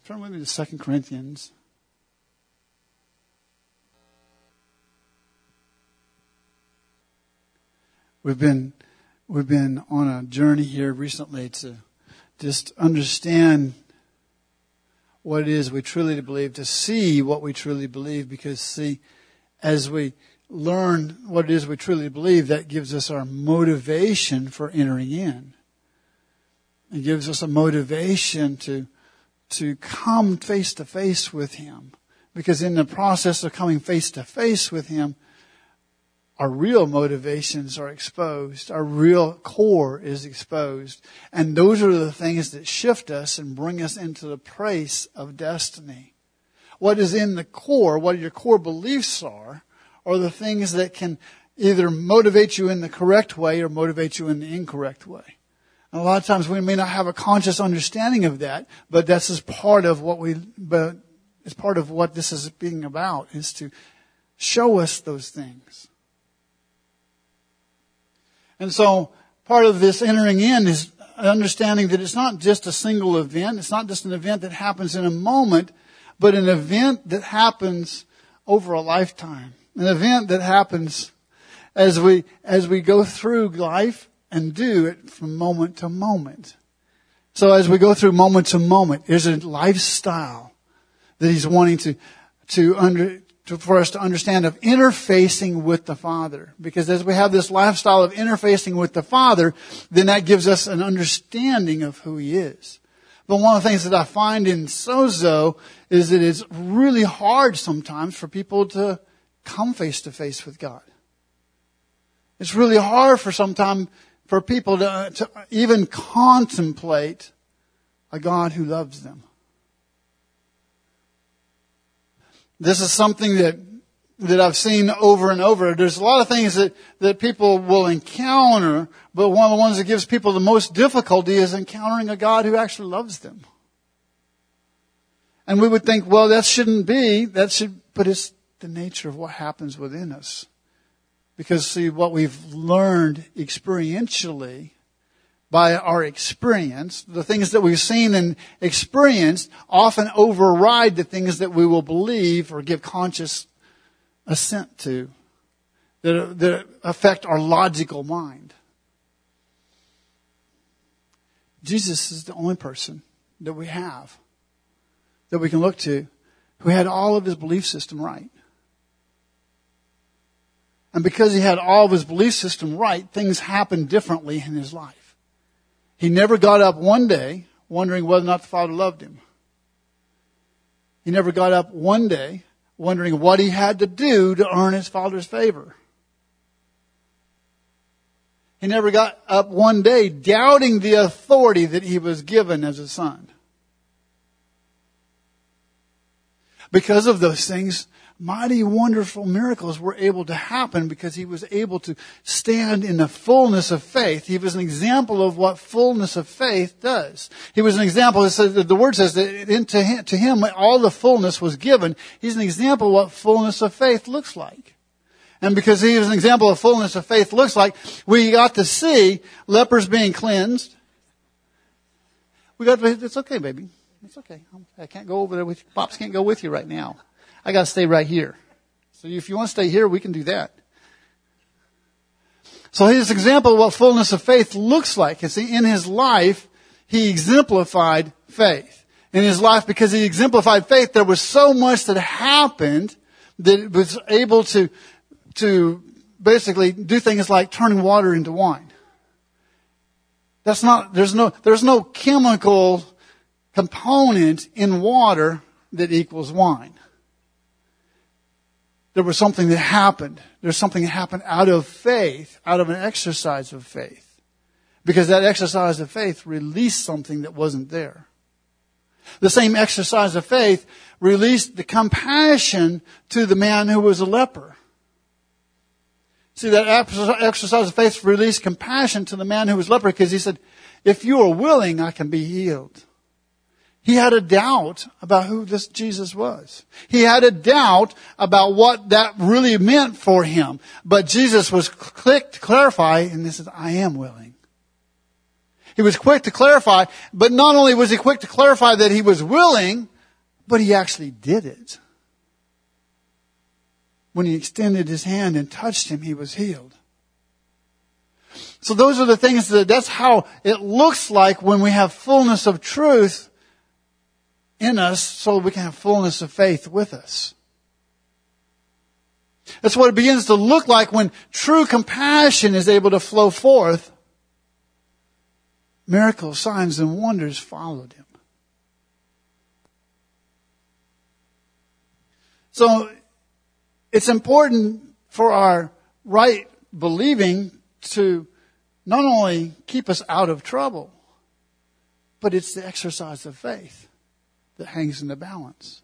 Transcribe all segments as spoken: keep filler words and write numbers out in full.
turn with me to Second Corinthians. We've been we've been on a journey here recently to just understand what it is we truly believe, to see what we truly believe, because see, as we learn what it is we truly believe, that gives us our motivation for entering in. It gives us a motivation to to come face to face with Him. Because in the process of coming face to face with Him, our real motivations are exposed. Our real core is exposed. And those are the things that shift us and bring us into the place of destiny. What is in the core, what your core beliefs are, are the things that can either motivate you in the correct way or motivate you in the incorrect way. And a lot of times we may not have a conscious understanding of that, but that's just part of what we, but it's part of what this is being about, is to show us those things. And so part of this entering in is understanding that it's not just a single event. It's not just an event that happens in a moment, but an event that happens over a lifetime. An event that happens as we, as we go through life and do it from moment to moment. So as we go through moment to moment, there's a lifestyle that He's wanting to, to under, To, for us to understand of interfacing with the Father. Because as we have this lifestyle of interfacing with the Father, then that gives us an understanding of who He is. But one of the things that I find in Sozo is that it's really hard sometimes for people to come face to face with God. It's really hard for sometimes for people to, to even contemplate a God who loves them. This is something that that I've seen over and over. There's a lot of things that, that people will encounter, but one of the ones that gives people the most difficulty is encountering a God who actually loves them. And we would think, well, that shouldn't be, that should, but it's the nature of what happens within us. Because see, what we've learned experientially by our experience, the things that we've seen and experienced often override the things that we will believe or give conscious assent to, that, that affect our logical mind. Jesus is the only person that we have, that we can look to, who had all of His belief system right. And because He had all of His belief system right, things happened differently in His life. He never got up one day wondering whether or not the Father loved Him. He never got up one day wondering what He had to do to earn His Father's favor. He never got up one day doubting the authority that He was given as a son. Because of those things, mighty, wonderful miracles were able to happen because He was able to stand in the fullness of faith. He was an example of what fullness of faith does. He was an example. It says, the Word says that into him, to Him all the fullness was given. He's an example of what fullness of faith looks like. And because He was an example of fullness of faith looks like, we got to see lepers being cleansed. We got to, it's okay, baby. It's okay. I can't go over there with you. Pops can't go with you right now. I got to stay right here. So if you want to stay here, we can do that. So his example of what fullness of faith looks like is in His life, He exemplified faith. In His life, because He exemplified faith, there was so much that happened that it was able to, to basically do things like turning water into wine. That's not, there's no, there's no chemical component in water that equals wine. There was something that happened. There's something that happened out of faith, out of an exercise of faith. Because that exercise of faith released something that wasn't there. The same exercise of faith released the compassion to the man who was a leper. See, that exercise of faith released compassion to the man who was a leper because he said, if you are willing, I can be healed. He had a doubt about who this Jesus was. He had a doubt about what that really meant for him. But Jesus was quick to clarify, and this is, I am willing. He was quick to clarify, but not only was He quick to clarify that He was willing, But he actually did it. When he extended his hand and touched him, he was healed. So those are the things that, that's how it looks like when we have fullness of truth in us, so we can have fullness of faith with us. That's what it begins to look like when true compassion is able to flow forth. Miracles, signs, and wonders followed him. So it's important for our right believing to not only keep us out of trouble, but it's the exercise of faith that hangs in the balance.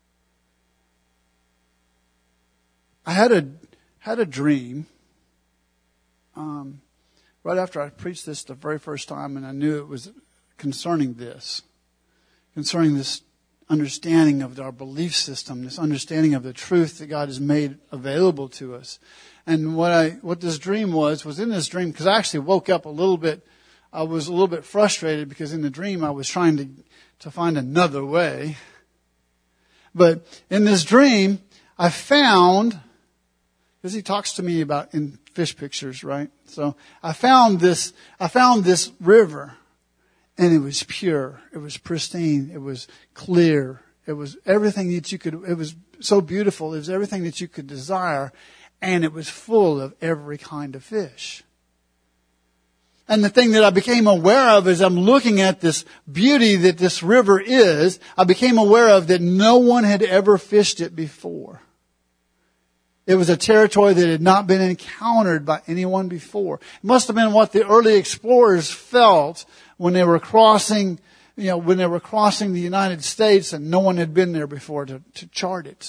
I had a had a dream um, right after I preached this the very first time, and I knew it was concerning this, concerning this understanding of our belief system, this understanding of the truth that God has made available to us. And what I what this dream was was in this dream, because I actually woke up a little bit. I was a little bit frustrated because in the dream I was trying to to find another way. But in this dream, I found, because he talks to me about in fish pictures, right? So I found this, I found this river, and it was pure. It was pristine. It was clear. It was everything that you could, it was so beautiful. It was everything that you could desire, and it was full of every kind of fish. And the thing that I became aware of as I'm looking at this beauty that this river is, I became aware of that no one had ever fished it before. It was a territory that had not been encountered by anyone before. It must have been what the early explorers felt when they were crossing, you know, when they were crossing the United States and no one had been there before to, to chart it.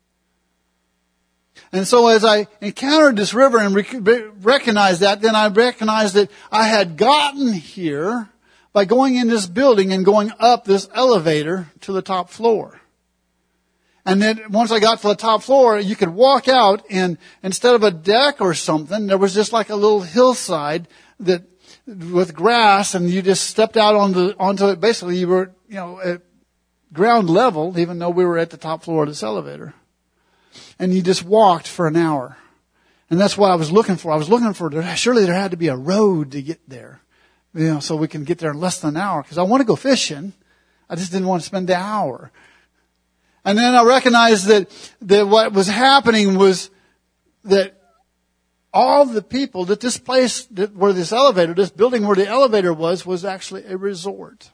And so as I encountered this river and rec- recognized that, then I recognized that I had gotten here by going in this building and going up this elevator to the top floor. And then once I got to the top floor, you could walk out, and instead of a deck or something, there was just like a little hillside that with grass, and you just stepped out onto onto it. Basically, you were, you know, at ground level, even though we were at the top floor of this elevator. And you just walked for an hour. And that's what I was looking for. I was looking for, surely there had to be a road to get there, you know, so we can get there in less than an hour. Because I want to go fishing. I just didn't want to spend the hour. And then I recognized that, that what was happening was that all the people, that this place that where this elevator, this building where the elevator was, was actually a resort.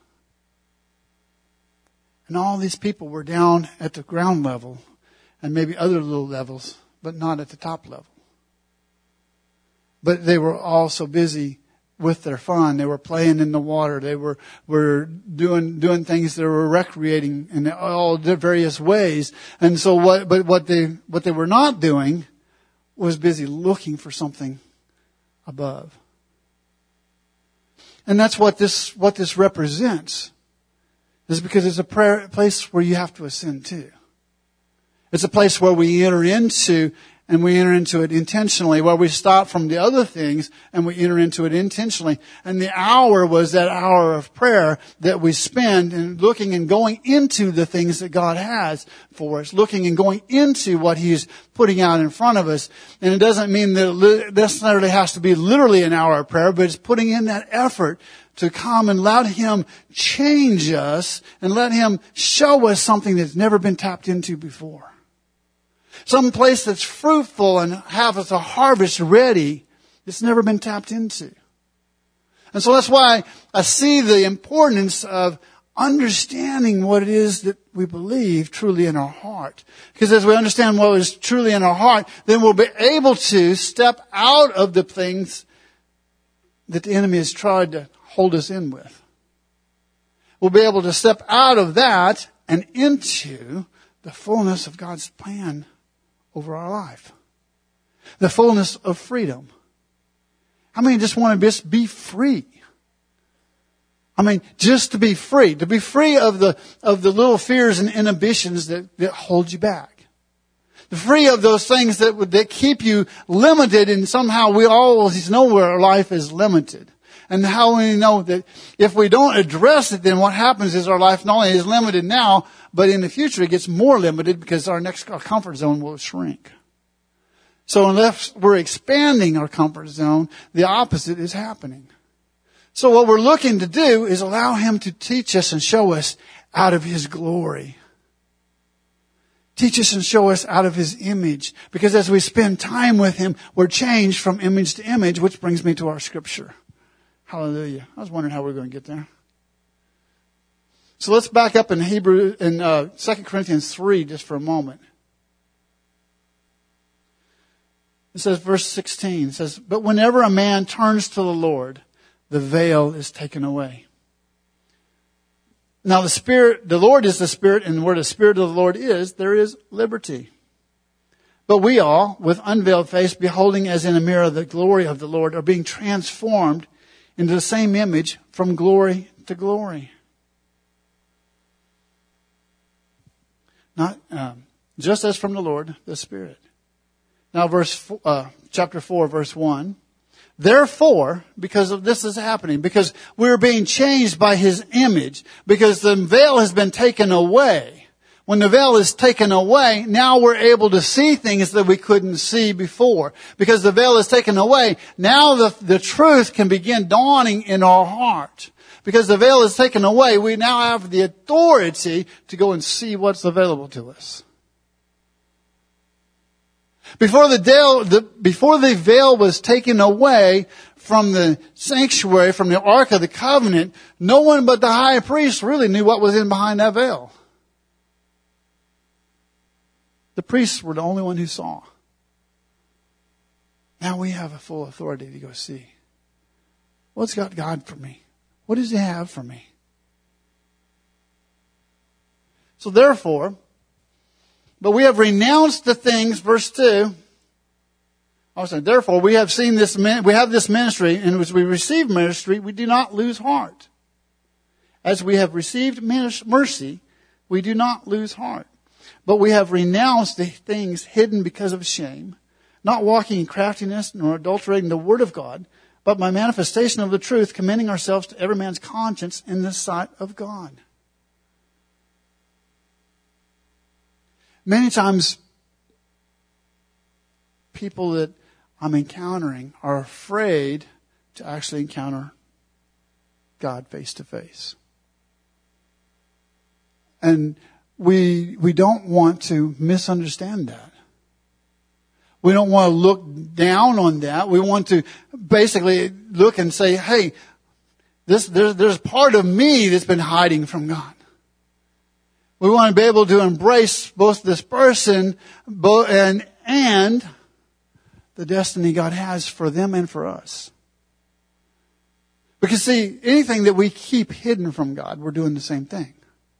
And all these people were down at the ground level and maybe other little levels, but not at the top level. But they were all so busy with their fun. They were playing in the water. They were, were doing, doing things. They were recreating in all the various ways. And so what, but what they, what they were not doing was busy looking for something above. And that's what this, what this represents, is because it's a prayer, place where you have to ascend to. It's a place where we enter into, and we enter into it intentionally, where we stop from the other things and we enter into it intentionally. And the hour was that hour of prayer that we spend in looking and going into the things that God has for us, looking and going into what He's putting out in front of us. And it doesn't mean that it necessarily has to be literally an hour of prayer, but it's putting in that effort to come and let Him change us and let Him show us something that's never been tapped into before. Some place that's fruitful and have us a harvest ready that's never been tapped into. And so that's why I see the importance of understanding what it is that we believe truly in our heart. Because as we understand what is truly in our heart, then we'll be able to step out of the things that the enemy has tried to hold us in with. We'll be able to step out of that and into the fullness of God's plan over our life. The fullness of freedom. How many just want to just be free? I mean, just to be free. To be free of the, of the little fears and inhibitions that, that hold you back. To free of those things that, that keep you limited, and somehow we always know where our life is limited. And how we know that if we don't address it, then what happens is our life not only is limited now, but in the future it gets more limited because our next our comfort zone will shrink. So unless we're expanding our comfort zone, the opposite is happening. So what we're looking to do is allow Him to teach us and show us out of His glory. Teach us and show us out of His image. Because as we spend time with Him, we're changed from image to image, which brings me to our scripture. Hallelujah. I was wondering how we we're going to get there. So let's back up in Hebrew, in uh, Second Corinthians three just for a moment. It says, verse sixteen, it says, but whenever a man turns to the Lord, the veil is taken away. Now the Spirit, the Lord is the Spirit, and where the Spirit of the Lord is, there is liberty. But we all, with unveiled face, beholding as in a mirror the glory of the Lord, are being transformed into the same image from glory to glory. Not um, just as from the Lord, the Spirit. Now, verse uh, chapter four, verse one. Therefore, because of this is happening, because we're being changed by His image, because the veil has been taken away. When the veil is taken away, now we're able to see things that we couldn't see before. Because the veil is taken away, now the, the truth can begin dawning in our heart. Because the veil is taken away, we now have the authority to go and see what's available to us. Before the veil, the, before the veil was taken away from the sanctuary, from the Ark of the Covenant, no one but the high priest really knew what was in behind that veil. The priests were the only one who saw. Now we have a full authority to go see. What's got God for me? What does He have for me? So therefore, but we have renounced the things, verse two. I was saying, therefore, we have seen this, we have this ministry, and as we receive ministry, we do not lose heart. As we have received mercy, we do not lose heart. But we have renounced the things hidden because of shame, not walking in craftiness, nor adulterating the word of God, but by manifestation of the truth, commending ourselves to every man's conscience in the sight of God. Many times, people that I'm encountering are afraid to actually encounter God face to face. And we we don't want to misunderstand that. We don't want to look down on that. We want to basically look and say, hey, this there's, there's part of me that's been hiding from God. We want to be able to embrace both this person and, and the destiny God has for them and for us. Because see, anything that we keep hidden from God, we're doing the same thing.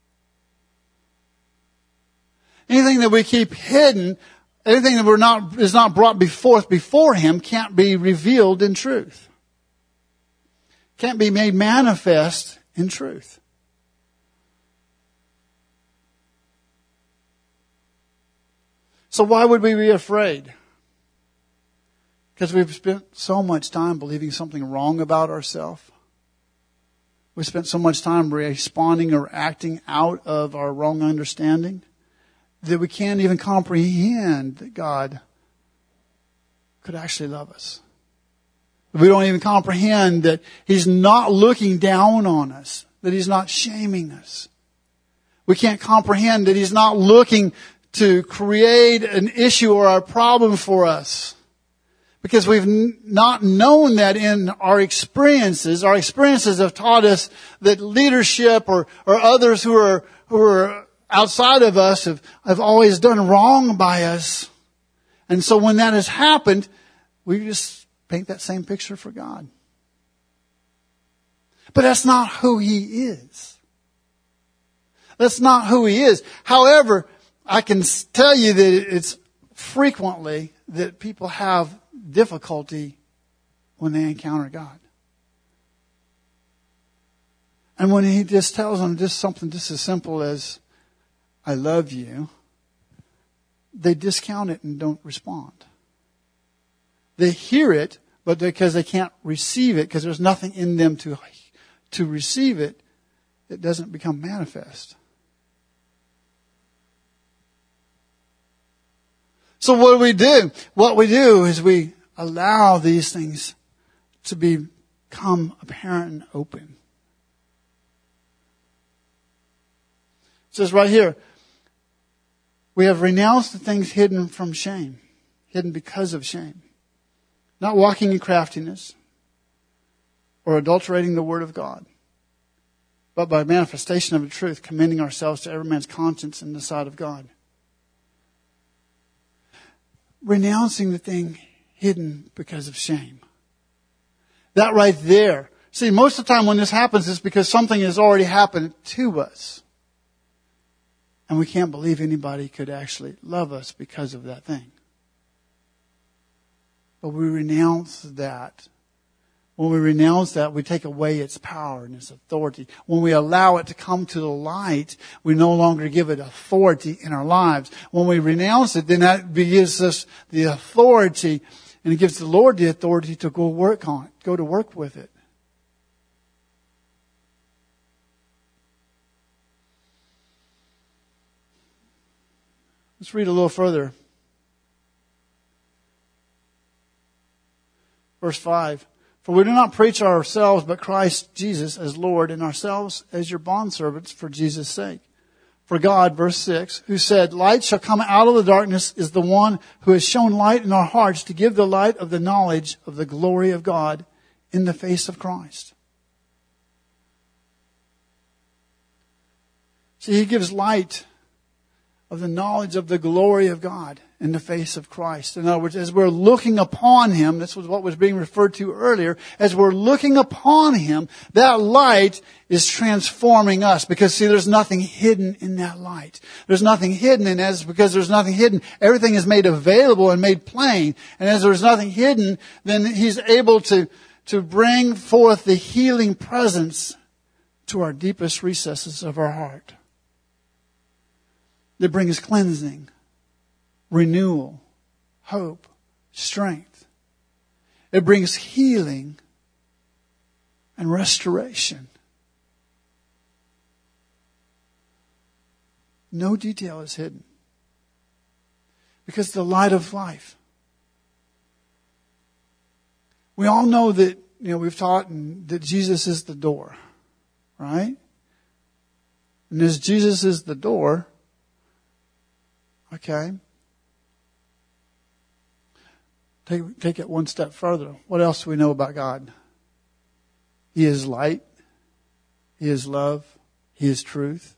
Anything that we keep hidden, anything that we're not, is not brought before, before Him can't be revealed in truth. Can't be made manifest in truth. So why would we be afraid? Because we've spent so much time believing something wrong about ourselves. We spent so much time responding or acting out of our wrong understanding that we can't even comprehend that God could actually love us. We don't even comprehend that He's not looking down on us, that He's not shaming us. We can't comprehend that He's not looking to create an issue or a problem for us. Because we've n- not known that in our experiences. Our experiences have taught us that leadership or, or others who are, who are outside of us have, have always done wrong by us. And so when that has happened, we just paint that same picture for God. But that's not who He is. That's not who He is. However, I can tell you that it's frequently that people have difficulty when they encounter God. And when He just tells them just something just as simple as, I love you, they discount it and don't respond. They hear it, But because they can't receive it, because there's nothing in them to, to receive it, it doesn't become manifest. So what do we do? What we do is we allow these things to become apparent and open. It says right here, we have renounced the things hidden from shame, hidden because of shame. Not walking in craftiness or adulterating the word of God, but by manifestation of the truth, commending ourselves to every man's conscience in the sight of God. Renouncing the thing hidden because of shame. That right there. See, most of the time when this happens, it's because something has already happened to us. And we can't believe anybody could actually love us because of that thing. But we renounce that. When we renounce that, we take away its power and its authority. When we allow it to come to the light, we no longer give it authority in our lives. When we renounce it, then that gives us the authority, and it gives the Lord the authority to go work on it, go to work with it. Let's read a little further. Verse five. For we do not preach ourselves, but Christ Jesus as Lord, and ourselves as your bondservants for Jesus' sake. For God, verse six, who said, light shall come out of the darkness, is the one who has shown light in our hearts to give the light of the knowledge of the glory of God in the face of Christ. See, He gives light of the knowledge of the glory of God in the face of Christ. In other words, as we're looking upon Him, this was what was being referred to earlier, as we're looking upon Him, that light is transforming us. Because see, there's nothing hidden in that light. There's nothing hidden, and as because there's nothing hidden, everything is made available and made plain. And as there's nothing hidden, then He's able to, to bring forth the healing presence to our deepest recesses of our heart. That brings cleansing, renewal, hope, strength. It brings healing and restoration. No detail is hidden. Because the light of life. We all know that, you know, we've taught that Jesus is the door. Right? And as Jesus is the door, okay. Take, take it one step further. What else do we know about God? He is light. He is love. He is truth.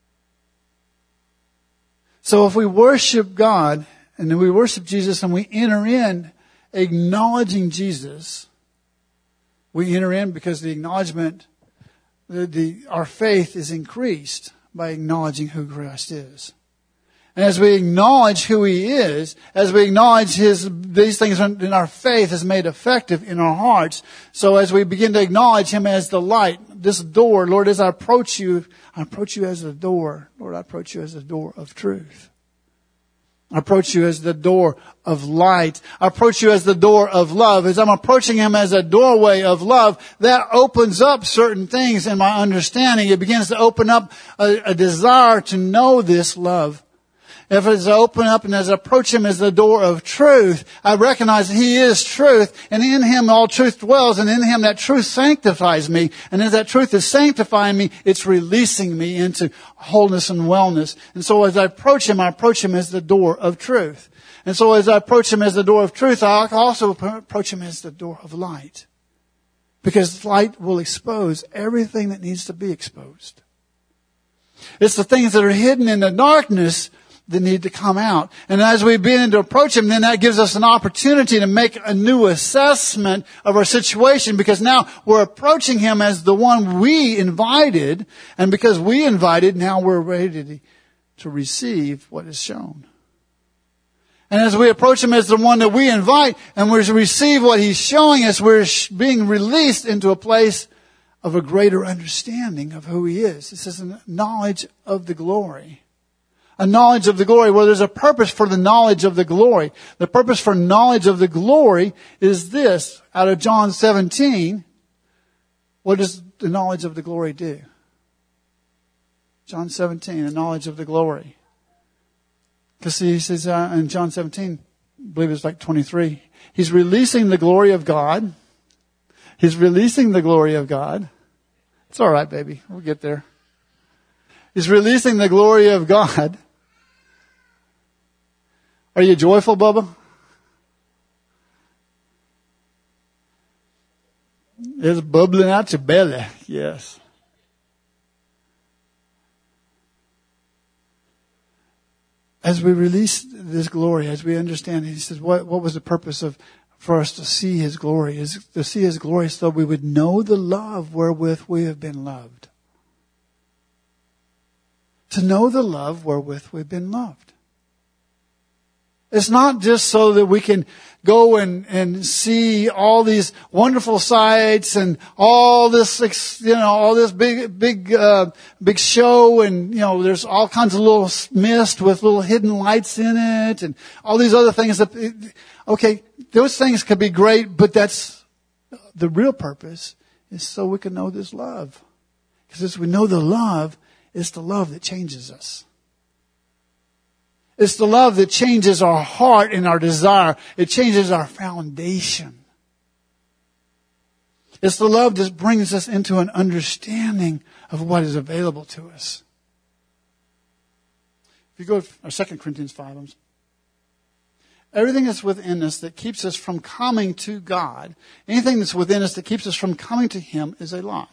So if we worship God, and then we worship Jesus, and we enter in acknowledging Jesus, we enter in because the acknowledgement, the, the, our faith is increased by acknowledging who Christ is. And as we acknowledge who He is, as we acknowledge His, these things in our faith is made effective in our hearts. So as we begin to acknowledge Him as the light, this door, Lord, as I approach You, I approach You as the door. Lord, I approach You as the door of truth. I approach You as the door of light. I approach You as the door of love. As I'm approaching Him as a doorway of love, that opens up certain things in my understanding. It begins to open up a, a desire to know this love. If it's open up and as I approach Him as the door of truth, I recognize that He is truth, and in Him all truth dwells, and in Him that truth sanctifies me. And as that truth is sanctifying me, it's releasing me into wholeness and wellness. And so as I approach Him, I approach Him as the door of truth. And so as I approach Him as the door of truth, I also approach Him as the door of light. Because light will expose everything that needs to be exposed. It's the things that are hidden in the darkness that need to come out. And as we begin to approach Him, then that gives us an opportunity to make a new assessment of our situation, because now we're approaching Him as the one we invited, and because we invited, now we're ready to, to receive what is shown. And as we approach Him as the one that we invite, and we receive what He's showing us, we're being released into a place of a greater understanding of who He is. This is a knowledge of the glory. A knowledge of the glory. Well, there's a purpose for the knowledge of the glory. The purpose for knowledge of the glory is this. Out of John seventeen, what does the knowledge of the glory do? John seventeen, the knowledge of the glory. Because he says uh, in John seventeen, I believe it's like twenty-three, he's releasing the glory of God. He's releasing the glory of God. It's all right, baby. We'll get there. He's releasing the glory of God. Are you joyful, Bubba? It's bubbling out your belly. Yes. As we release this glory, as we understand it, he says, what, what was the purpose of for us to see his glory? Is to see his glory so we would know the love wherewith we have been loved. To know the love wherewith we've been loved. It's not just so that we can go and, and see all these wonderful sights and all this, you know, all this big, big, uh, big show, and, you know, there's all kinds of little mist with little hidden lights in it and all these other things that, okay, those things could be great, but that's the real purpose is so we can know this love. Because as we know the love, it's the love that changes us. It's the love that changes our heart and our desire. It changes our foundation. It's the love that brings us into an understanding of what is available to us. If you go to Second Corinthians five, everything that's within us that keeps us from coming to God, anything that's within us that keeps us from coming to Him is a lie.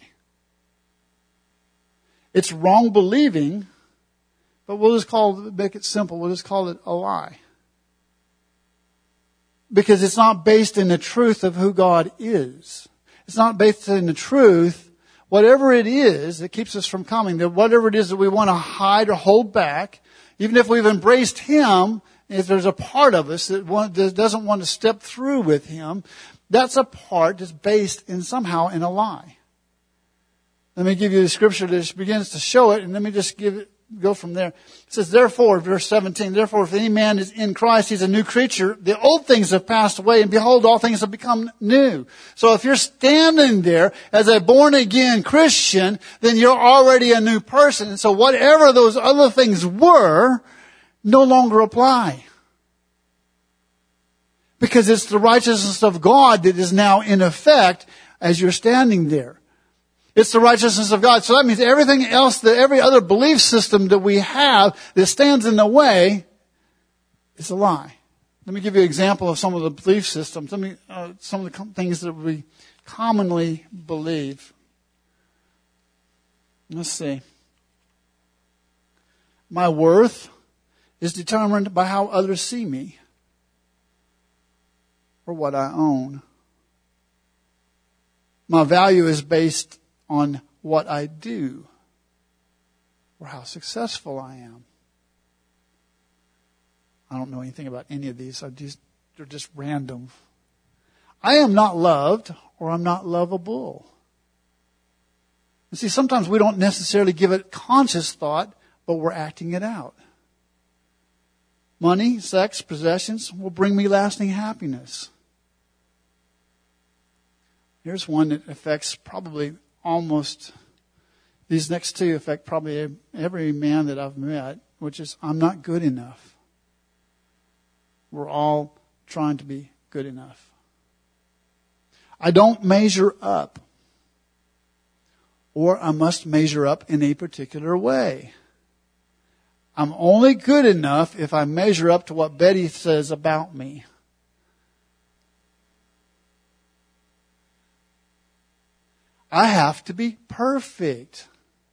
It's wrong believing, but we'll just call it, make it simple, we'll just call it a lie. Because it's not based in the truth of who God is. It's not based in the truth, whatever it is that keeps us from coming, that whatever it is that we want to hide or hold back, even if we've embraced Him, if there's a part of us that, want, that doesn't want to step through with Him, that's a part that's based in somehow in a lie. Let me give you the scripture that begins to show it, and let me just give it, go from there. It says, therefore, verse seventeen, therefore, if any man is in Christ, he's a new creature. The old things have passed away, and behold, all things have become new. So if you're standing there as a born-again Christian, then you're already a new person. And so whatever those other things were, no longer apply. Because it's the righteousness of God that is now in effect as you're standing there. It's the righteousness of God. So that means everything else, that every other belief system that we have that stands in the way is a lie. Let me give you an example of some of the belief systems. Let me, uh, some of the things that we commonly believe. Let's see. My worth is determined by how others see me or what I own. My value is based on what I do or how successful I am. I don't know anything about any of these. I just, they're just random. I am not loved or I'm not lovable. And see, sometimes we don't necessarily give it conscious thought, but we're acting it out. Money, sex, possessions will bring me lasting happiness. Here's one that affects probably almost, these next two affect probably every man that I've met, which is, I'm not good enough. We're all trying to be good enough. I don't measure up, or I must measure up in a particular way. I'm only good enough if I measure up to what Betty says about me. I have to be perfect.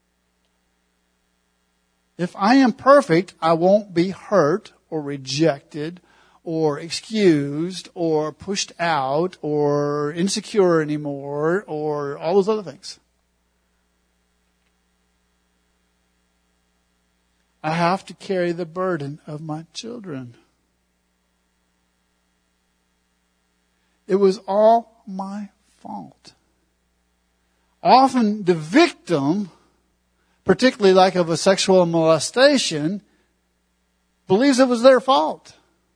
If I am perfect, I won't be hurt or rejected or excused or pushed out or insecure anymore or all those other things. I have to carry the burden of my children. It was all my fault. Often the victim, particularly like of a sexual molestation, believes it was their fault.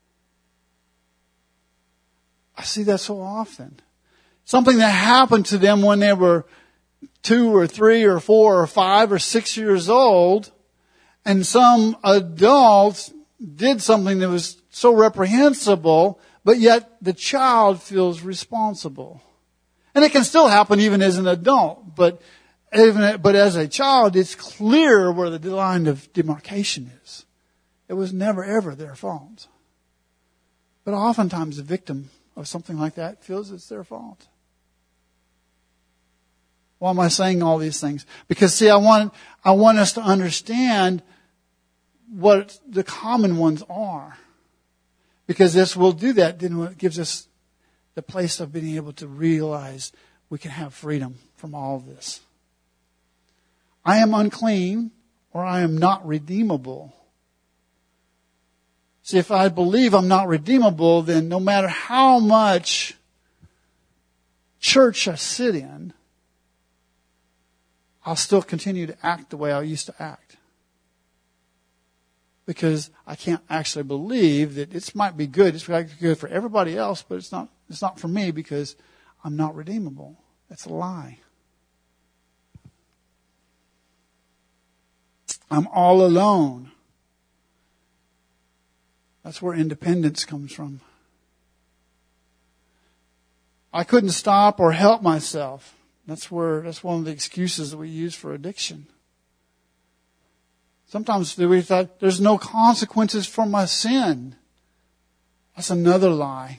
I see that so often. Something that happened to them when they were two or three or four or five or six years old, and some adults did something that was so reprehensible, but yet the child feels responsible. And it can still happen even as an adult, but even but as a child, it's clear where the line of demarcation is. It was never ever their fault. But oftentimes the victim of something like that feels it's their fault. Why am I saying all these things? Because see, I want I want us to understand what the common ones are. Because this will do that, then it gives us the place of being able to realize we can have freedom from all of this. I am unclean, or I am not redeemable. See, if I believe I'm not redeemable, then no matter how much church I sit in, I'll still continue to act the way I used to act. Because I can't actually believe that it might be good. It's good for everybody else, but it's not, it's not for me because I'm not redeemable. That's a lie. I'm all alone. That's where independence comes from. I couldn't stop or help myself. That's where, that's one of the excuses that we use for addiction. Sometimes we thought there's no consequences for my sin. That's another lie.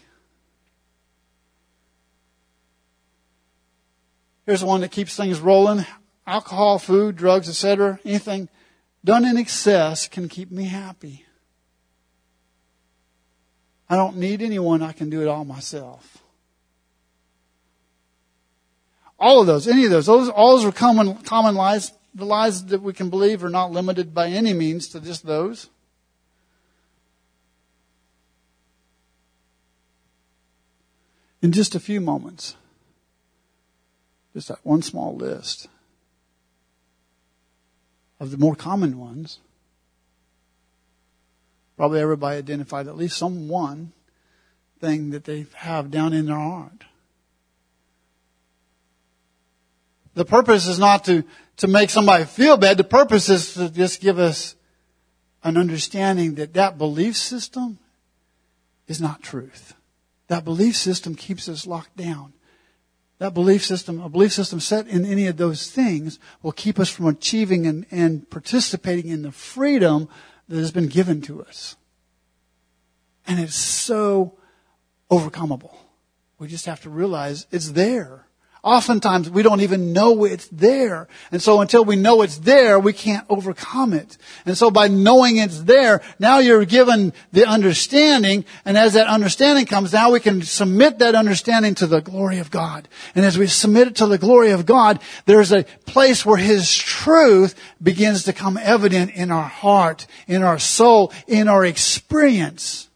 Here's one that keeps things rolling. Alcohol, food, drugs, et cetera. Anything done in excess can keep me happy. I don't need anyone. I can do it all myself. All of those, any of those, those all those are common, common lies. The lies that we can believe are not limited by any means to just those. In just a few moments, just that one small list of the more common ones. Probably everybody identified at least some one thing that they have down in their heart. The purpose is not to, to make somebody feel bad. The purpose is to just give us an understanding that that belief system is not truth. That belief system keeps us locked down. That belief system, a belief system set in any of those things will keep us from achieving and, and participating in the freedom that has been given to us. And it's so overcomable. We just have to realize it's there. Oftentimes we don't even know it's there. And so until we know it's there, we can't overcome it. And so by knowing it's there, now you're given the understanding. And as that understanding comes, now we can submit that understanding to the glory of God. And as we submit it to the glory of God, there's a place where His truth begins to come evident in our heart, in our soul, in our experience.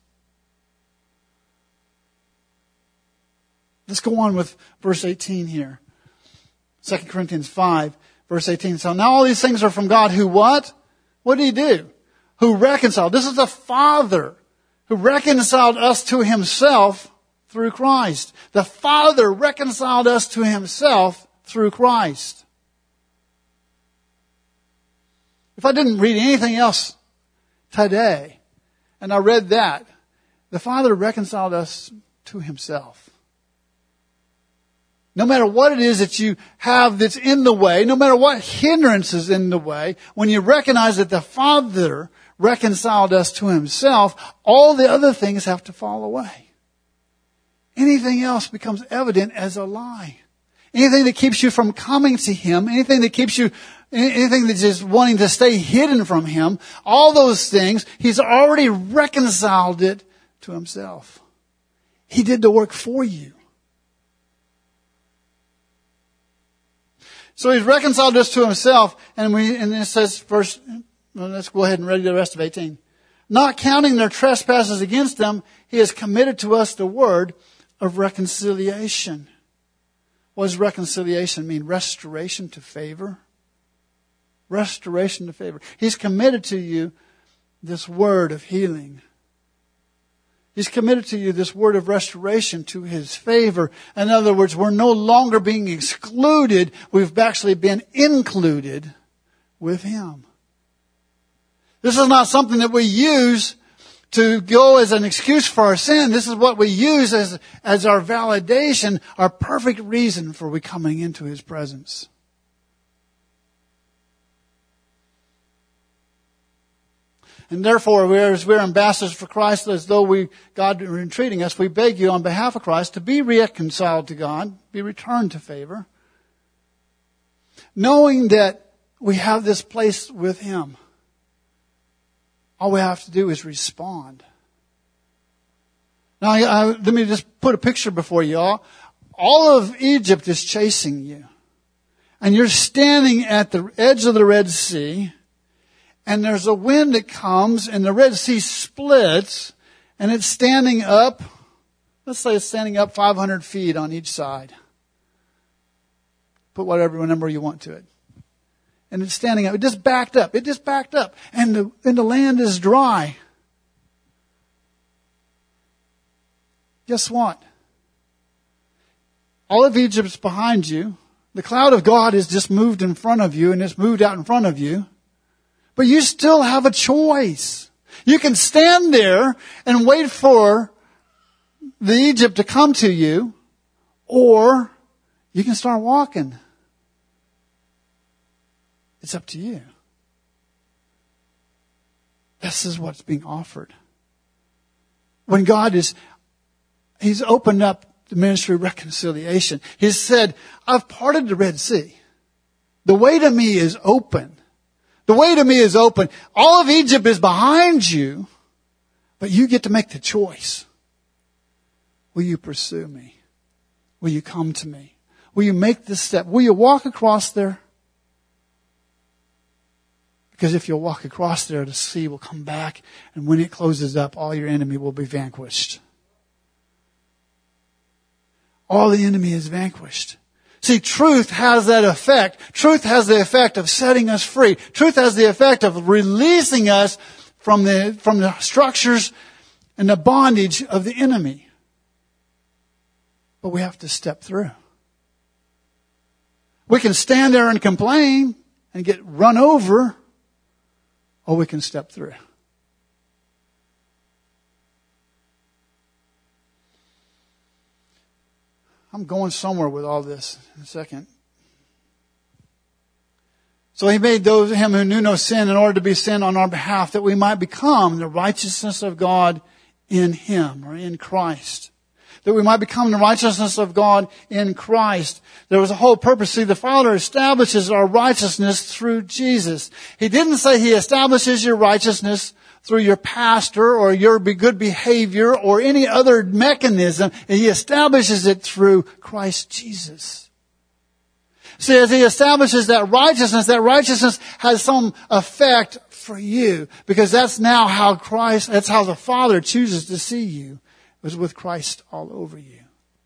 Let's go on with verse eighteen here. Second Corinthians five, verse eighteen. So now all these things are from God who what? What did He do? Who reconciled. This is the Father who reconciled us to Himself through Christ. The Father reconciled us to Himself through Christ. If I didn't read anything else today, and I read that, the Father reconciled us to Himself. No matter what it is that you have that's in the way, no matter what hindrance is in the way, when you recognize that the Father reconciled us to Himself, all the other things have to fall away. Anything else becomes evident as a lie. Anything that keeps you from coming to Him, anything that keeps you, anything that's just wanting to stay hidden from Him, all those things, He's already reconciled it to Himself. He did the work for you. So He's reconciled us to Himself, and we, and it says first, well, let's go ahead and read the rest of eighteen. Not counting their trespasses against them, He has committed to us the word of reconciliation. What does reconciliation mean? Restoration to favor. Restoration to favor. He's committed to you this word of healing. He's committed to you this word of restoration to His favor. In other words, we're no longer being excluded. We've actually been included with Him. This is not something that we use to go as an excuse for our sin. This is what we use as, as our validation, our perfect reason for we coming into His presence. And therefore, as we're ambassadors for Christ, as though we God were entreating us, we beg you on behalf of Christ to be reconciled to God, be returned to favor, knowing that we have this place with Him. All we have to do is respond. Now, I, I, let me just put a picture before you all. All of Egypt is chasing you. And you're standing at the edge of the Red Sea. And there's a wind that comes and the Red Sea splits. And it's standing up. Let's say it's standing up five hundred feet on each side. Put whatever number you want to it. And it's standing up. It just backed up. It just backed up. And the, and the land is dry. Guess what? All of Egypt's behind you. The cloud of God has just moved in front of you and it's moved out in front of you. But you still have a choice. You can stand there and wait for the Egypt to come to you, or you can start walking. It's up to you. This is what's being offered. When God is, He's opened up the ministry of reconciliation. He's said, I've parted the Red Sea. The way to me is open. The way to me is open. All of Egypt is behind you, but you get to make the choice. Will you pursue me? Will you come to me? Will you make this step? Will you walk across there? Because if you'll walk across there, the sea will come back, and when it closes up, all your enemy will be vanquished. All the enemy is vanquished. See, truth has that effect. Truth has the effect of setting us free. Truth has the effect of releasing us from the, from the structures and the bondage of the enemy. But we have to step through. We can stand there and complain and get run over, or we can step through. I'm going somewhere with all this in a second. So He made those him who knew no sin in order to be sin on our behalf, that we might become the righteousness of God in Him, or in Christ. That we might become the righteousness of God in Christ. There was a whole purpose. See, the Father establishes our righteousness through Jesus. He didn't say He establishes your righteousness through your pastor or your good behavior or any other mechanism. He establishes it through Christ Jesus. See, as He establishes that righteousness, that righteousness has some effect for you, because that's now how Christ, that's how the Father chooses to see you, was with Christ all over you.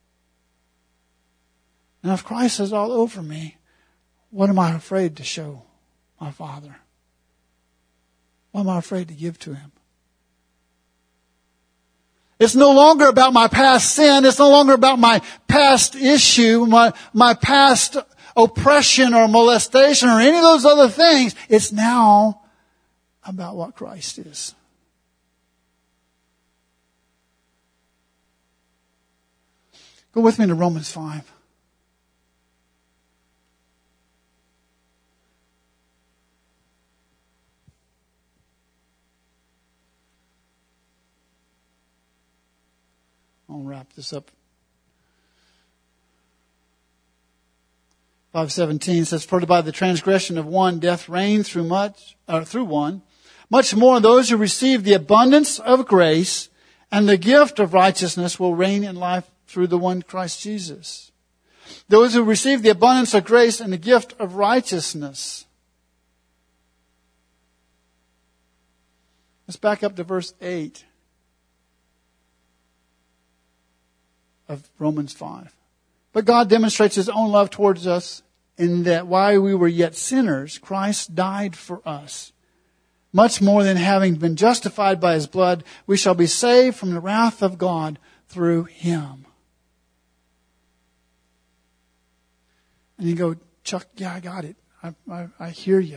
And if Christ is all over me, what am I afraid to show my Father? What am I afraid to give to Him? It's no longer about my past sin. It's no longer about my past issue, my, my past oppression or molestation or any of those other things. It's now about what Christ is. Go with me to Romans five. I'll wrap this up. five seventeen says, "For by the transgression of one, death reigned through much, or through one. Much more those who receive the abundance of grace and the gift of righteousness will reign in life through the one Christ Jesus." Those who receive the abundance of grace and the gift of righteousness. Let's back up to verse eight of Romans five. "But God demonstrates His own love towards us in that while we were yet sinners, Christ died for us. much more than having been justified by his blood, we shall be saved from the wrath of God through him. And you go, Chuck, yeah, I got it. I, I, I hear you.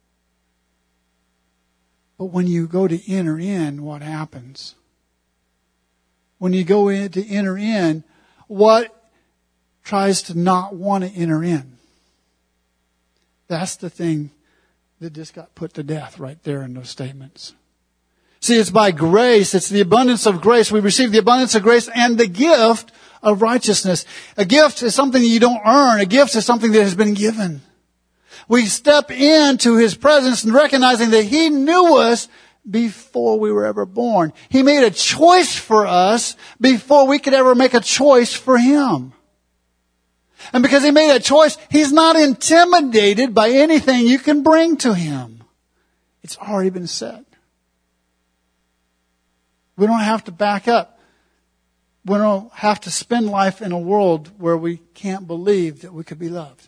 But when you go to enter in, what happens? When you go in to enter in, what tries to not want to enter in? That's the thing that just got put to death right there in those statements. See, it's by grace. It's the abundance of grace. We receive the abundance of grace and the gift of righteousness. A gift is something that you don't earn. A gift is something that has been given. We step into his presence and recognizing that he knew us before we were ever born. He made a choice for us before we could ever make a choice for him. And because he made a choice, he's not intimidated by anything you can bring to him. It's already been said. We don't have to back up. We don't have to spend life in a world where we can't believe that we could be loved.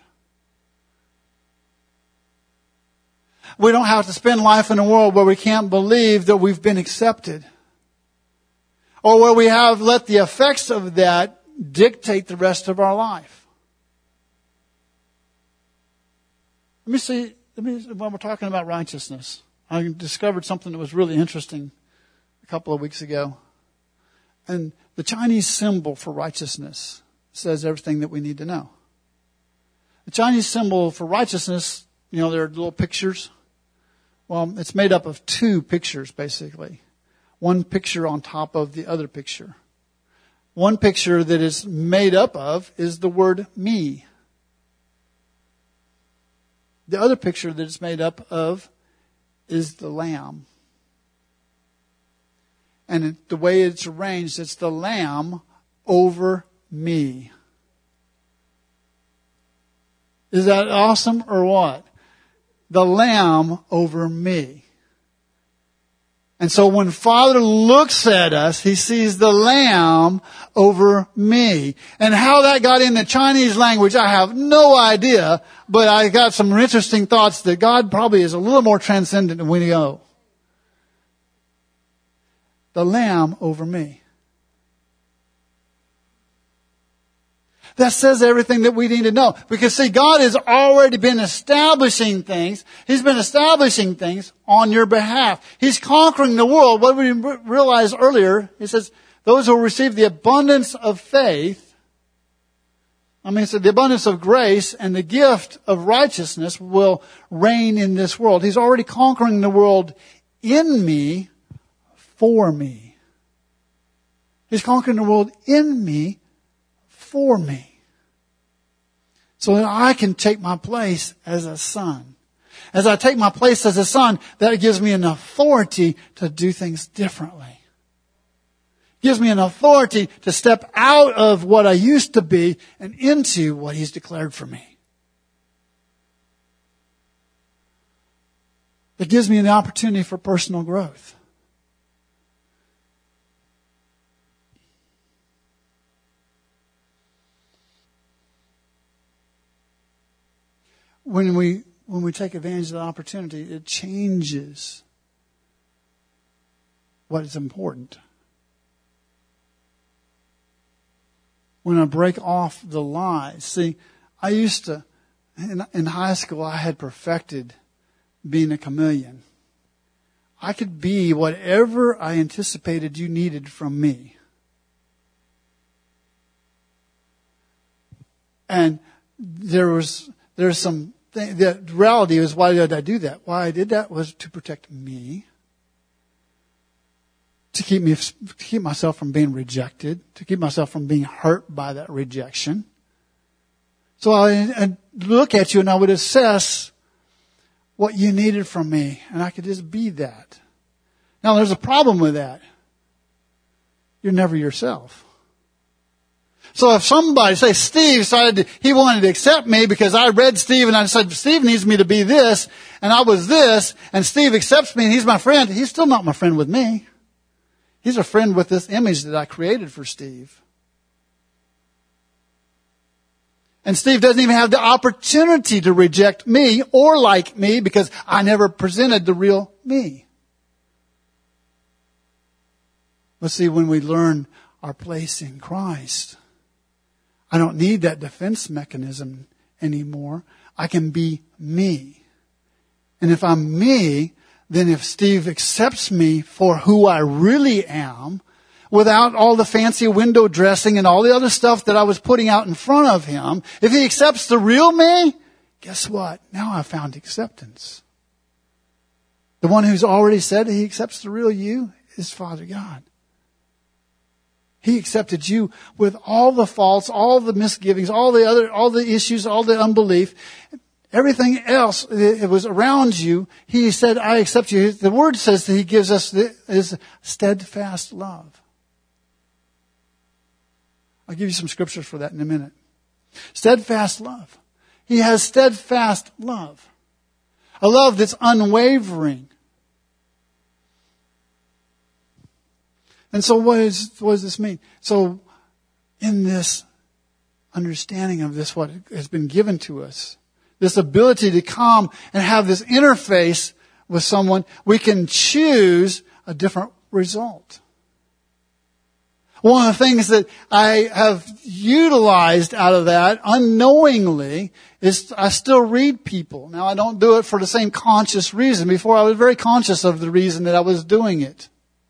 We don't have to spend life in a world where we can't believe that we've been accepted. Or where we have let the effects of that dictate the rest of our life. Let me see, let me, when we're talking about righteousness, I discovered something that was really interesting a couple of weeks ago. And the Chinese symbol for righteousness says everything that we need to know. The Chinese symbol for righteousness, you know, there are little pictures. Well, it's made up of two pictures, basically. One picture on top of the other picture. One picture that is made up of is the word me. The other picture that it's made up of is the lamb. And it, the way it's arranged, it's the lamb over me. Is that awesome or what? The lamb over me. And so when Father looks at us, he sees the lamb over me. And how that got in the Chinese language, I have no idea. But I got some interesting thoughts that God probably is a little more transcendent than we know. The lamb over me. That says everything that we need to know. Because see, God has already been establishing things. He's been establishing things on your behalf. He's conquering the world. What we realized earlier, he says, those who receive the abundance of faith, I mean, so the abundance of grace and the gift of righteousness will reign in this world. He's already conquering the world in me, for me. He's conquering the world in me, for me. So that I can take my place as a son. As I take my place as a son, that gives me an authority to do things differently. Gives me an authority to step out of what I used to be and into what he's declared for me. It gives me an opportunity for personal growth. When we when we take advantage of the opportunity, it changes what is important. When I break off the lies. See, I used to, in, in high school, I had perfected being a chameleon. I could be whatever I anticipated you needed from me. And there was, there's some, thing, the reality is, why did I do that? Why I did that was to protect me. To keep me, to keep myself from being rejected, to keep myself from being hurt by that rejection. So I, I'd look at you and I would assess what you needed from me, and I could just be that. Now there's a problem with that. You're never yourself. So if somebody, say Steve decided to, he wanted to accept me because I read Steve and I said, Steve needs me to be this, and I was this, and Steve accepts me and he's my friend, he's still not my friend with me. He's a friend with this image that I created for Steve. And Steve doesn't even have the opportunity to reject me or like me because I never presented the real me. But see, when we learn our place in Christ, I don't need that defense mechanism anymore. I can be me. And if I'm me, then if Steve accepts me for who I really am, without all the fancy window dressing and all the other stuff that I was putting out in front of him, if he accepts the real me, guess what? Now I've found acceptance. The one who's already said he accepts the real you is Father God. He accepted you with all the faults, all the misgivings, all the other, all the issues, all the unbelief, everything else that was around you. He said, I accept you. The word says that he gives us this steadfast love. I'll give you some scriptures for that in a minute. Steadfast love. He has steadfast love. A love that's unwavering. And so what, is, what does this mean? So in this understanding of this, what has been given to us, this ability to come and have this interface with someone, we can choose a different result. One of the things that I have utilized out of that unknowingly is I still read people. Now, I don't do it for the same conscious reason. Before, I was very conscious of the reason that I was doing it.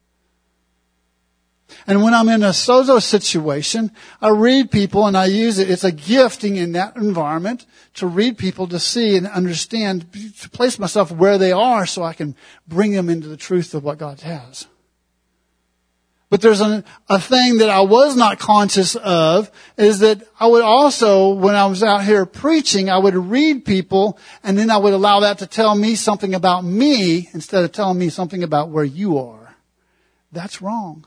And when I'm in a sozo situation, I read people and I use it. It's a gifting in that environment to read people, to see and understand, to place myself where they are so I can bring them into the truth of what God has. But there's a, a thing that I was not conscious of, is that I would also, when I was out here preaching, I would read people and then I would allow that to tell me something about me instead of telling me something about where you are. That's wrong.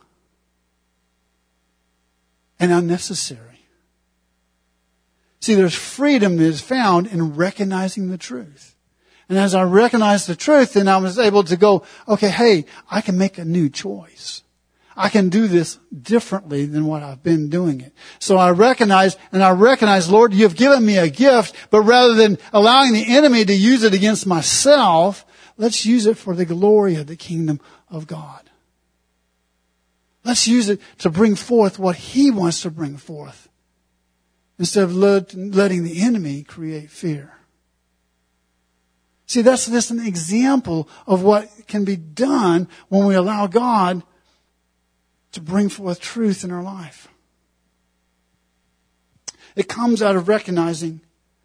And unnecessary. See, there's freedom that is found in recognizing the truth. And as I recognized the truth, then I was able to go, okay, hey, I can make a new choice. I can do this differently than what I've been doing it. So I recognize, and I recognize, Lord, you've given me a gift, but rather than allowing the enemy to use it against myself, let's use it for the glory of the kingdom of God. Let's use it to bring forth what He wants to bring forth, instead of let, letting the enemy create fear. See, that's just an example of what can be done when we allow God to bring forth truth in our life. It comes out of recognizing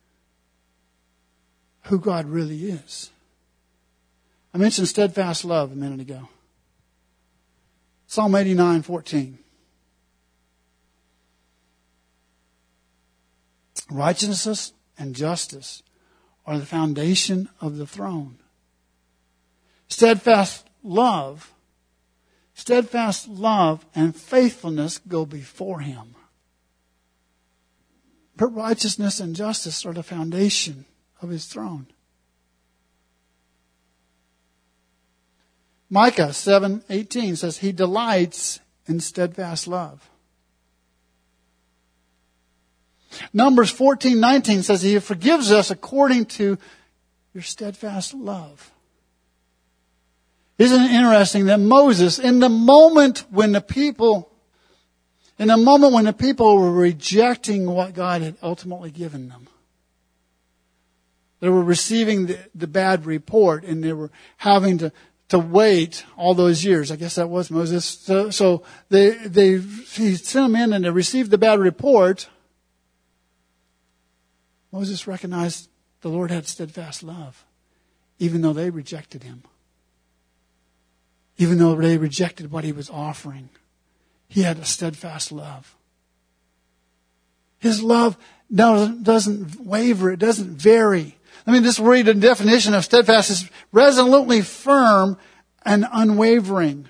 who God really is. I mentioned steadfast love a minute ago. Psalm eighty-nine fourteen. Righteousness and justice are the foundation of the throne. Steadfast love, steadfast love and faithfulness go before Him. But righteousness and justice are the foundation of His throne. Micah seven eighteen says He delights in steadfast love. Numbers fourteen nineteen says He forgives us according to your steadfast love. Isn't it interesting that Moses, in the moment when the people, in the moment when the people were rejecting what God had ultimately given them, they were receiving the, the bad report and they were having to to wait all those years. I guess that was Moses. So, so they, they, he sent them in and they received the bad report. Moses recognized the Lord had steadfast love, even though they rejected Him. Even though they rejected what He was offering, He had a steadfast love. His love doesn't, doesn't waver. It doesn't vary. Let me just read the definition of steadfast. It's resolutely firm and unwavering.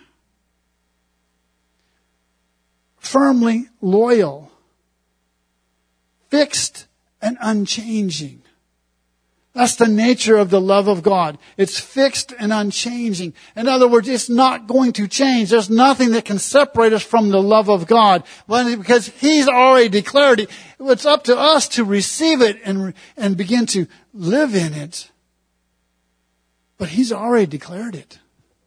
Firmly loyal. Fixed and unchanging. That's the nature of the love of God. It's fixed and unchanging. In other words, it's not going to change. There's nothing that can separate us from the love of God. Well, because He's already declared it. It's up to us to receive it and, and begin to live in it. But He's already declared it.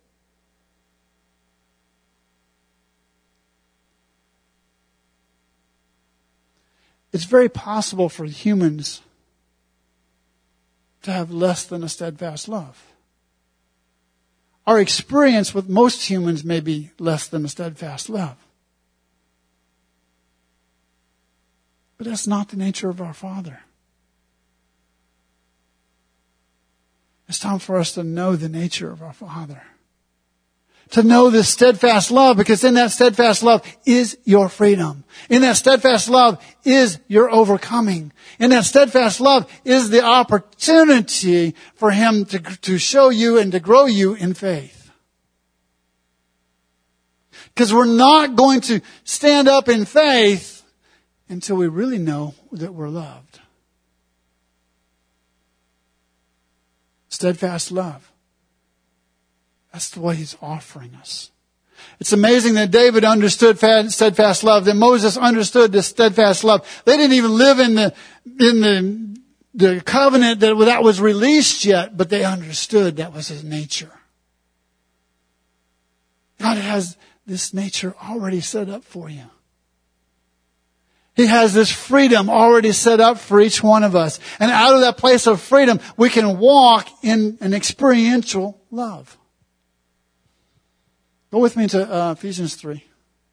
It's very possible for humans to have less than a steadfast love. Our experience with most humans may be less than a steadfast love. But that's not the nature of our Father. It's time for us to know the nature of our Father. To know this steadfast love, because in that steadfast love is your freedom. In that steadfast love is your overcoming. In that steadfast love is the opportunity for Him to, to show you and to grow you in faith. Because we're not going to stand up in faith until we really know that we're loved. Steadfast love. That's what He's offering us. It's amazing that David understood steadfast love, that Moses understood this steadfast love. They didn't even live in the, in the, the covenant that, that was released yet, but they understood that was His nature. God has this nature already set up for you. He has this freedom already set up for each one of us. And out of that place of freedom, we can walk in an experiential love. Go with me to uh, Ephesians three.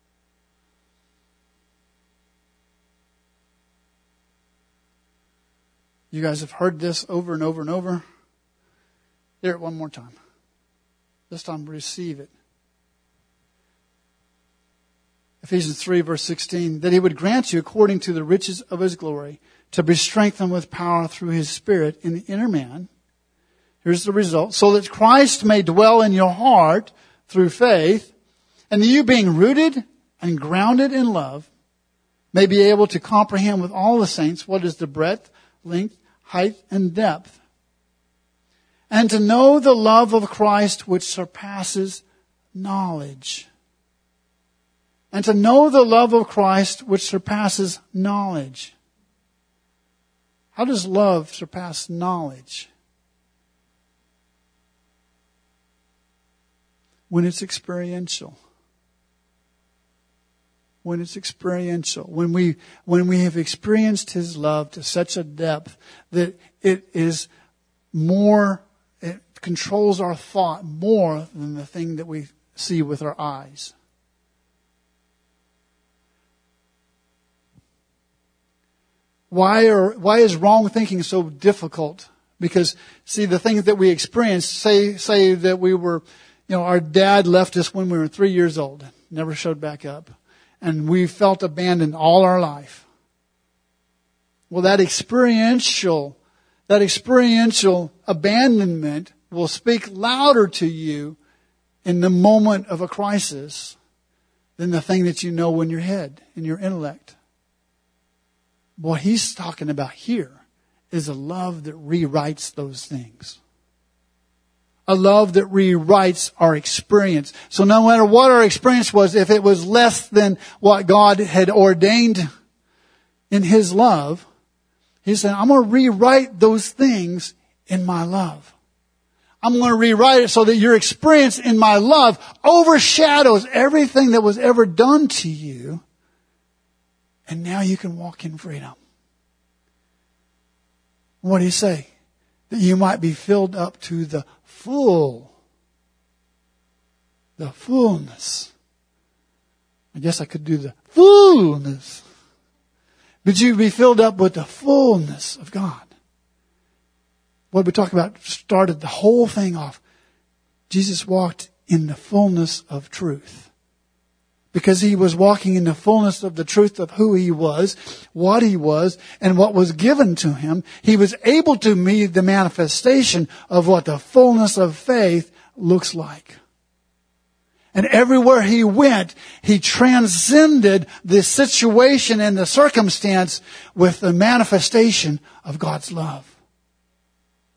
You guys have heard this over and over and over. Hear it one more time. This time receive it. Ephesians three verse sixteen. That He would grant you according to the riches of His glory to be strengthened with power through His Spirit in the inner man. Here's the result. So that Christ may dwell in your heart through faith, and you being rooted and grounded in love, may be able to comprehend with all the saints what is the breadth, length, height, and depth, and to know the love of Christ which surpasses knowledge. And to know the love of Christ which surpasses knowledge. How does love surpass knowledge? When it's experiential. When it's experiential. When we, when we have experienced His love to such a depth that it is more, it controls our thought more than the thing that we see with our eyes. Why are, why is wrong thinking so difficult? Because, see, the things that we experience, say, say that we were, you know, our dad left us when we were three years old, never showed back up, and we felt abandoned all our life. Well, that experiential, that experiential abandonment will speak louder to you in the moment of a crisis than the thing that you know in your head, in your intellect. What He's talking about here is a love that rewrites those things. A love that rewrites our experience. So no matter what our experience was, if it was less than what God had ordained in His love, He said, I'm going to rewrite those things in my love. I'm going to rewrite it so that your experience in my love overshadows everything that was ever done to you. And now you can walk in freedom. What do you say? That you might be filled up to the full. The fullness. I guess I could do the fullness. But you be filled up with the fullness of God. What we talked about started the whole thing off. Jesus walked in the fullness of truth. Because He was walking in the fullness of the truth of who He was, what He was, and what was given to Him. He was able to meet the manifestation of what the fullness of faith looks like. And everywhere He went, He transcended the situation and the circumstance with the manifestation of God's love.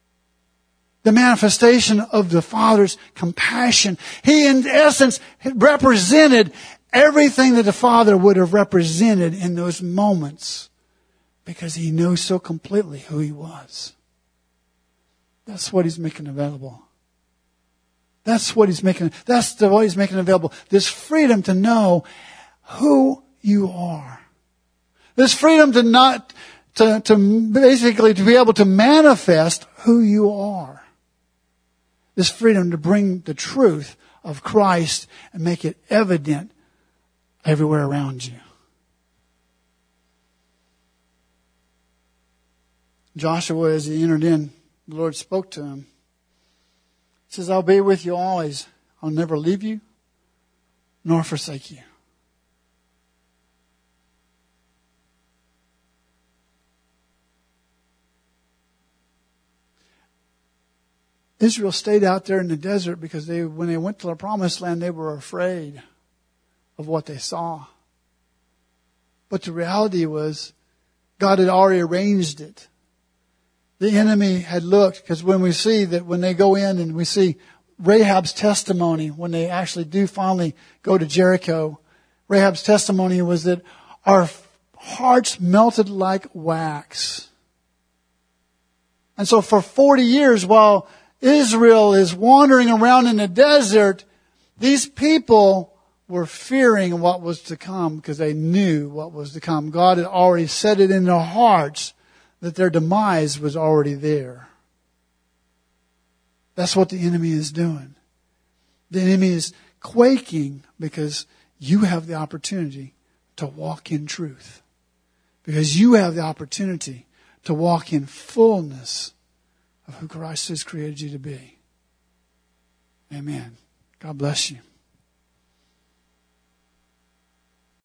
the manifestation of the Father's compassion. He, in essence, represented everything that the Father would have represented in those moments because He knew so completely who He was. That's what He's making available. That's what He's making, that's the, what He's making available. This freedom to know who you are. This freedom to not, to, to basically to be able to manifest who you are. This freedom to bring the truth of Christ and make it evident everywhere around you. Joshua, as he entered in, the Lord spoke to him. He says, I'll be with you always. I'll never leave you nor forsake you. Israel stayed out there in the desert because they, when they went to the promised land, they were afraid of what they saw. But the reality was, God had already arranged it. The enemy had looked, because when we see that when they go in and we see Rahab's testimony, when they actually do finally go to Jericho, Rahab's testimony was that our hearts melted like wax. And so for forty years, while Israel is wandering around in the desert, these people were fearing what was to come because they knew what was to come. God had already set it in their hearts that their demise was already there. That's what the enemy is doing. The enemy is quaking because you have the opportunity to walk in truth. Because you have the opportunity to walk in fullness of who Christ has created you to be. Amen. God bless you.